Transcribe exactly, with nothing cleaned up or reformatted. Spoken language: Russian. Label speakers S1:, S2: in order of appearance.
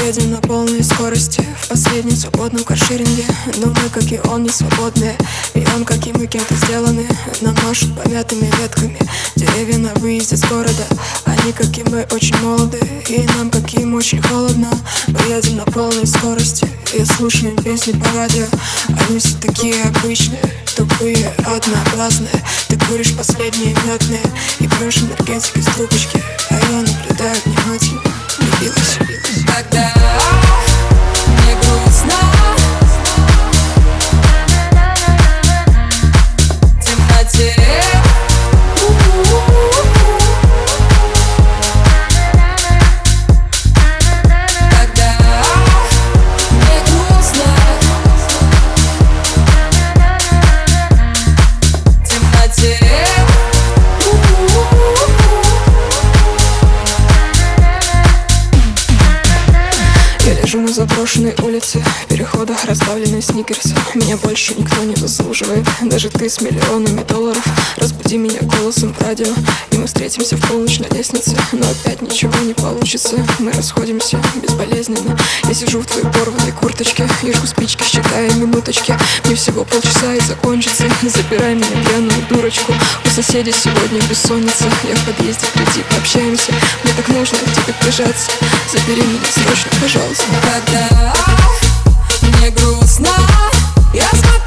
S1: едем на полной скорости в последнем свободном каршеринге. Но мы, как и он, не свободные, и он, как и мы, кем-то сделаны. Нам машут помятыми ветками деревья на выезде с города. Они, как и мы, очень молоды, и нам, как и им, очень холодно. Мы едем на полной скорости и слушаем песни по радио. Они все такие обычные, тупые, однообразные. Ты куришь последние мятные и пьешь энергетик из трубочки, а я наблюдаю внимательно. Влюбилась.
S2: Когда мне грустно, в темноте, когда мне грустно, в темноте.
S1: Я лежу на заброшенной улице, в переходах расставленные сникерсы. Меня больше никто не заслуживает, даже ты с миллионами долларов. Разбуди меня голосом в радио, и мы встретимся в полночь на лестнице. Но опять ничего не получится, мы расходимся безболезненно. Я сижу в твоей порванной курточке и жгу спички, считая минуточки. Мне всего полчаса и закончится, забирай меня, пьяную дурочку. У соседей сегодня бессонница, я в подъезде, приди, пообщаемся. Мне так нужно к тебе прижаться, забери меня срочно, пожалуйста.
S2: Когда мне грустно, я смотрю